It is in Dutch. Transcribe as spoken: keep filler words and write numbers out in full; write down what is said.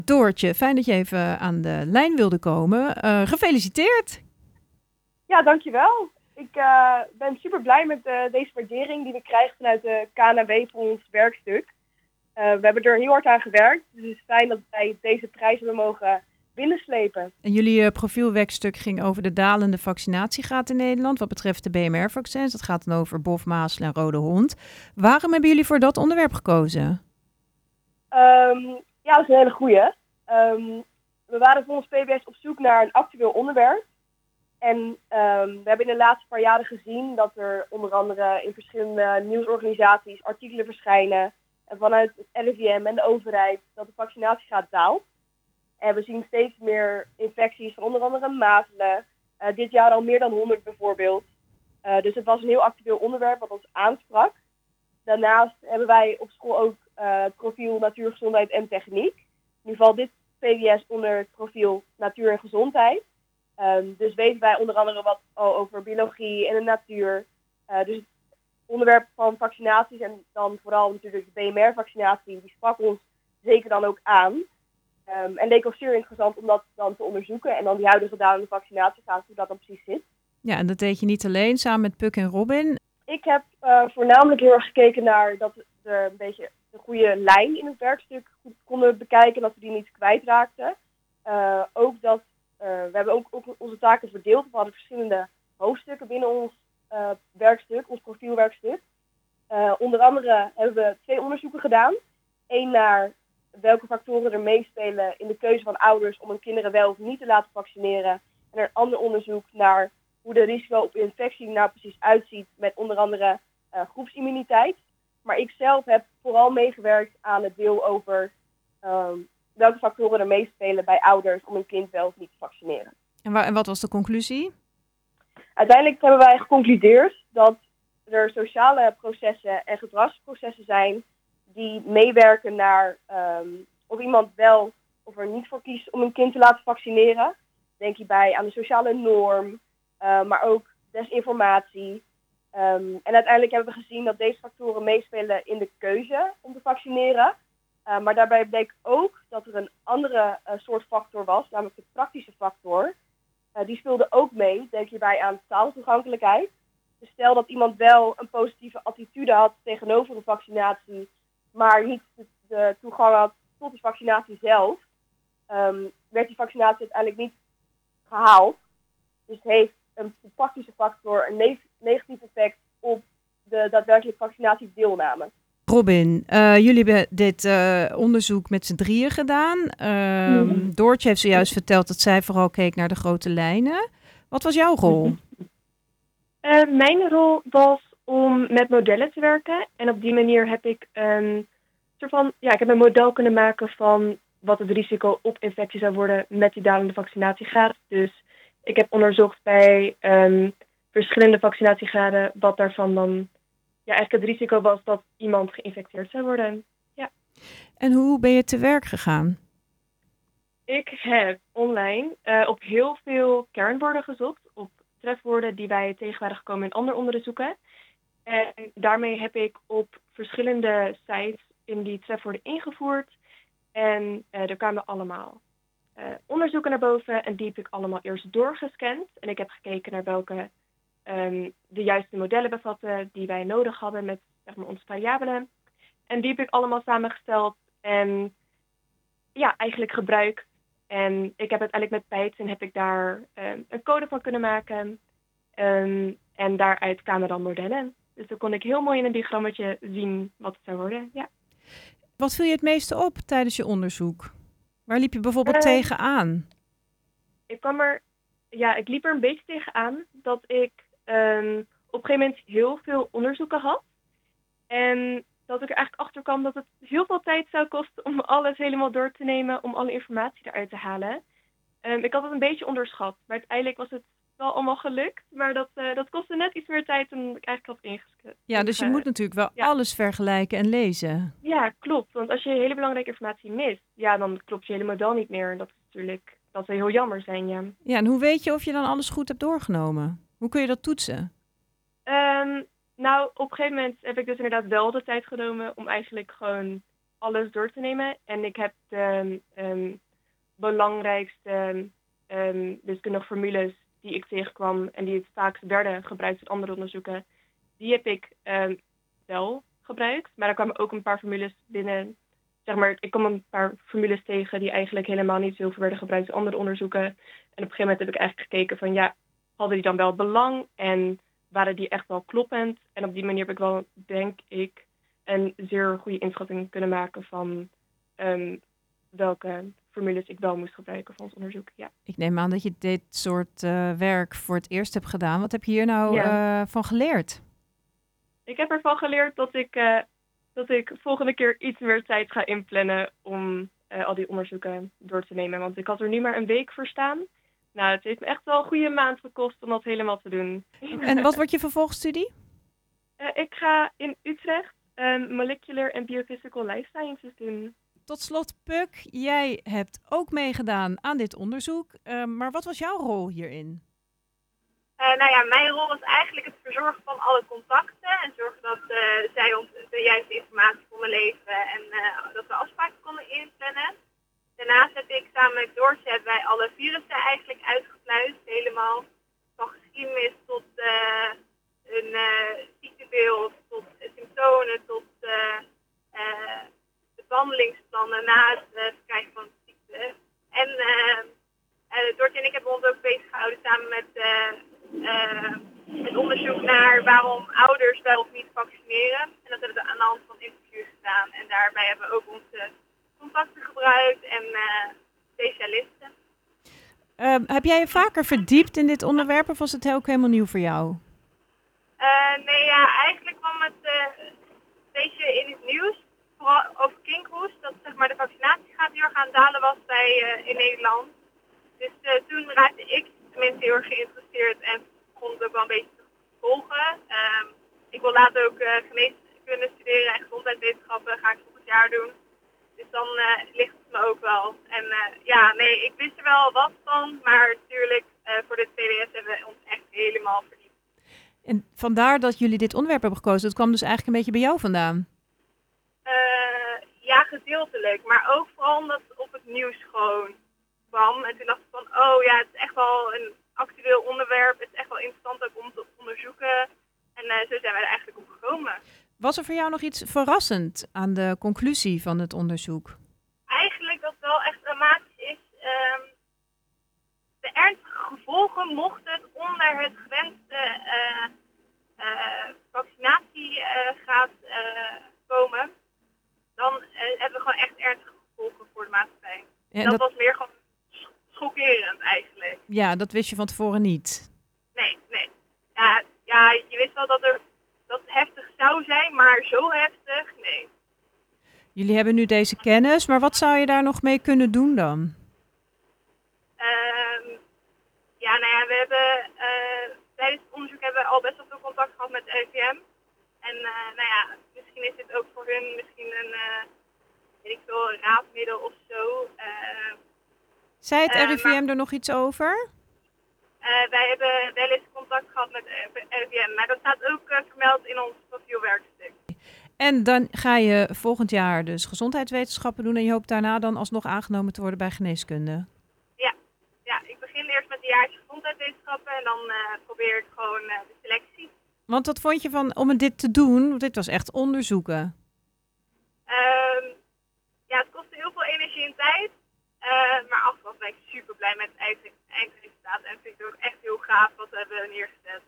Doortje, fijn dat je even aan de lijn wilde komen. Uh, gefeliciteerd! Ja, dankjewel. Ik uh, ben super blij met uh, deze waardering die we krijgen vanuit de K N W voor ons werkstuk. Uh, we hebben er heel hard aan gewerkt, dus het is fijn dat wij deze prijs hebben mogen binnenslepen. En jullie uh, profielwerkstuk ging over de dalende vaccinatiegraad in Nederland wat betreft de B M R-vaccins. Dat gaat dan over bof, mazelen en rode hond. Waarom hebben jullie voor dat onderwerp gekozen? Um, ja, dat is een hele goeie. Um, we waren volgens P B S op zoek naar een actueel onderwerp. En um, we hebben in de laatste paar jaren gezien dat er onder andere in verschillende nieuwsorganisaties artikelen verschijnen. En vanuit het R I V M en de overheid dat de vaccinatiegraad daalt. En we zien steeds meer infecties van onder andere mazelen. Uh, dit jaar al meer dan honderd bijvoorbeeld. Uh, dus het was een heel actueel onderwerp wat ons aansprak. Daarnaast hebben wij op school ook uh, het profiel natuur, gezondheid en techniek. Nu valt dit P B S onder het profiel natuur en gezondheid. Um, dus weten wij onder andere wat oh, over biologie en de natuur. Uh, dus het onderwerp van vaccinaties en dan vooral natuurlijk de B M R-vaccinatie, die sprak ons zeker dan ook aan. Um, en leek ons zeer interessant om dat dan te onderzoeken en dan die huidige dalende vaccinatiegraad, hoe dat dan precies zit. Ja, en dat deed je niet alleen, samen met Puk en Robin. Ik heb uh, voornamelijk heel erg gekeken naar dat we een beetje de goede lijn in het werkstuk goed konden bekijken, dat we die niet kwijtraakten. Uh, ook dat Uh, we hebben ook, ook onze taken verdeeld. We hadden verschillende hoofdstukken binnen ons uh, werkstuk, ons profielwerkstuk. Uh, onder andere hebben we twee onderzoeken gedaan. Eén naar welke factoren er meespelen in de keuze van ouders om hun kinderen wel of niet te laten vaccineren. En een ander onderzoek naar hoe de risico op infectie nou precies uitziet met onder andere uh, groepsimmuniteit. Maar ik zelf heb vooral meegewerkt aan het deel over Um, welke factoren er meespelen bij ouders om een kind wel of niet te vaccineren. En, wa- en wat was de conclusie? Uiteindelijk hebben wij geconcludeerd dat er sociale processen en gedragsprocessen zijn die meewerken naar um, of iemand wel of er niet voor kiest om een kind te laten vaccineren. Denk hierbij aan de sociale norm, uh, maar ook desinformatie. Um, en uiteindelijk hebben we gezien dat deze factoren meespelen in de keuze om te vaccineren. Uh, maar daarbij bleek ook dat er een andere uh, soort factor was, namelijk de praktische factor. Uh, die speelde ook mee, denk hierbij aan taaltoegankelijkheid. Dus stel dat iemand wel een positieve attitude had tegenover de vaccinatie, maar niet de, de toegang had tot de vaccinatie zelf, um, werd die vaccinatie uiteindelijk niet gehaald. Dus het heeft een praktische factor een ne- negatief effect op de daadwerkelijke vaccinatiedeelname. Robin, uh, jullie hebben dit uh, onderzoek met z'n drieën gedaan. Uh, mm. Doortje heeft zojuist verteld dat zij vooral keek naar de grote lijnen. Wat was jouw rol? Uh, mijn rol was om met modellen te werken. En op die manier heb ik een soort van, ja, ik heb een model kunnen maken van wat het risico op infectie zou worden met die dalende vaccinatiegraad. Dus ik heb onderzocht bij um, verschillende vaccinatiegraden wat daarvan dan ja, eigenlijk het risico was dat iemand geïnfecteerd zou worden. Ja. En hoe ben je te werk gegaan? Ik heb online uh, op heel veel kernwoorden gezocht, op trefwoorden die wij tegen waren gekomen in andere onderzoeken. En daarmee heb ik op verschillende sites in die trefwoorden ingevoerd. En uh, er kwamen allemaal uh, onderzoeken naar boven en die heb ik allemaal eerst doorgescand. En ik heb gekeken naar welke Um, de juiste modellen bevatten die wij nodig hadden met zeg maar, onze variabelen. En die heb ik allemaal samengesteld en ja, eigenlijk gebruikt. En ik heb uiteindelijk met Python heb ik daar um, een code van kunnen maken. Um, en daaruit kwamen dan modellen. Dus dan kon ik heel mooi in een diagrammetje zien wat het zou worden. Ja. Wat viel je het meeste op tijdens je onderzoek? Waar liep je bijvoorbeeld uh, tegenaan? Ik kwam er, ja, ik liep er een beetje tegenaan dat ik Um, op een gegeven moment heel veel onderzoeken had. En dat ik er eigenlijk achter kwam dat het heel veel tijd zou kosten om alles helemaal door te nemen, om alle informatie eruit te halen. Um, ik had het een beetje onderschat, maar uiteindelijk was het wel allemaal gelukt. Maar dat, uh, dat kostte net iets meer tijd dan ik eigenlijk had ingeschreven. Ja, dus je moet natuurlijk wel ja. alles vergelijken en lezen. Ja, klopt. Want als je hele belangrijke informatie mist, ja, dan klopt je hele model niet meer. Dat is natuurlijk, dat zou heel jammer zijn, ja. Ja, en hoe weet je of je dan alles goed hebt doorgenomen? Hoe kun je dat toetsen? Um, nou, op een gegeven moment heb ik dus inderdaad wel de tijd genomen om eigenlijk gewoon alles door te nemen. En ik heb de um, belangrijkste um, wiskundige formules die ik tegenkwam en die het vaakst werden gebruikt in andere onderzoeken, die heb ik um, wel gebruikt. Maar er kwamen ook een paar formules binnen. Zeg maar, ik kwam een paar formules tegen die eigenlijk helemaal niet zoveel werden gebruikt in andere onderzoeken. En op een gegeven moment heb ik eigenlijk gekeken van ja, hadden die dan wel belang en waren die echt wel kloppend? En op die manier heb ik wel, denk ik, een zeer goede inschatting kunnen maken van um, welke formules ik wel moest gebruiken voor ons onderzoek. Ja. Ik neem aan dat je dit soort uh, werk voor het eerst hebt gedaan. Wat heb je hier nou ja. uh, van geleerd? Ik heb ervan geleerd dat ik, uh, dat ik volgende keer iets meer tijd ga inplannen om uh, al die onderzoeken door te nemen. Want ik had er nu maar een week voor staan. Nou, het heeft me echt wel een goede maand gekost om dat helemaal te doen. En wat wordt je vervolgstudie? Uh, ik ga in Utrecht um, Molecular and Biophysical Life Sciences doen. Tot slot, Puk, jij hebt ook meegedaan aan dit onderzoek. Uh, maar wat was jouw rol hierin? Uh, nou ja, mijn rol was eigenlijk het verzorgen van alle contacten en zorgen dat uh, zij ons de juiste informatie konden leveren en uh, dat we afspraken konden inplannen. Daarnaast heb ik samen met Doortje wij alle virussen eigenlijk uitgepluist, helemaal van geschiedenis tot uh, een uh, ziektebeeld, tot uh, symptomen, tot uh, uh, de behandelingsplannen na het uh, verkrijgen van de ziekte. En uh, uh, Doortje en ik hebben ons ook bezig gehouden samen met uh, uh, het onderzoek naar waarom ouders wel of niet vaccineren. En dat hebben we aan de hand van interviews gedaan. En daarbij hebben we ook onze contacten gebruikt en uh, specialisten. Uh, heb jij je vaker verdiept in dit onderwerp of was het ook helemaal nieuw voor jou? Uh, nee, ja, eigenlijk kwam het uh, een beetje in het nieuws. Vooral over kinkhoest, dat zeg maar, de vaccinatiegraad heel erg aan het dalen was bij, uh, in Nederland. Dus uh, toen raakte ik tenminste heel erg geïnteresseerd en begon het ook wel een beetje te volgen. Uh, ik wil later ook uh, geneeskunde studeren en gezondheidswetenschappen, ga ik volgend jaar doen. Dus dan uh, ligt het me ook wel. En uh, ja, nee, ik wist er wel wat van, maar natuurlijk uh, voor dit P D S hebben we ons echt helemaal verdiept. En vandaar dat jullie dit onderwerp hebben gekozen, dat kwam dus eigenlijk een beetje bij jou vandaan? Uh, ja, gedeeltelijk. Maar ook vooral omdat het op het nieuws gewoon kwam. En toen dacht ik van, oh ja, het is echt wel een actueel onderwerp. Het is echt wel interessant ook om te onderzoeken. En uh, zo zijn wij er eigenlijk op gekomen. Was er voor jou nog iets verrassend aan de conclusie van het onderzoek? Eigenlijk dat het wel echt dramatisch is. Um, de ernstige gevolgen mochten het onder het gewenste uh, uh, vaccinatiegraad uh, uh, komen. Dan uh, hebben we gewoon echt ernstige gevolgen voor de maatschappij. Ja, dat, dat was meer gewoon schokkerend eigenlijk. Ja, dat wist je van tevoren niet. Nee, nee. Ja, ja je wist wel dat, er, dat het heftig zou zijn, maar zo heftig, nee. Jullie hebben nu deze kennis, maar wat zou je daar nog mee kunnen doen dan? Um, ja, nou ja, we hebben uh, tijdens het onderzoek hebben we al best wel veel contact gehad met de R I V M. En uh, nou ja, misschien is dit ook voor hun misschien een, uh, weet ik veel, raadmiddel of zo. Uh, Zei het R I V M uh, maar, er nog iets over? Uh, wij hebben wel eens contact gehad met de R I V M, maar dat staat ook uh, vermeld in ons profielwerkstuk. En dan ga je volgend jaar dus gezondheidswetenschappen doen en je hoopt daarna dan alsnog aangenomen te worden bij geneeskunde? Ja, ja ik begin eerst met een jaartje gezondheidswetenschappen en dan uh, probeer ik gewoon uh, de selectie. Want wat vond je van om dit te doen? Want dit was echt onderzoeken. Um, ja, het kostte heel veel energie en tijd. Uh, maar achteraf ben ik super blij met het eindresultaat. En vind ik het ook echt heel gaaf wat we hebben neergezet.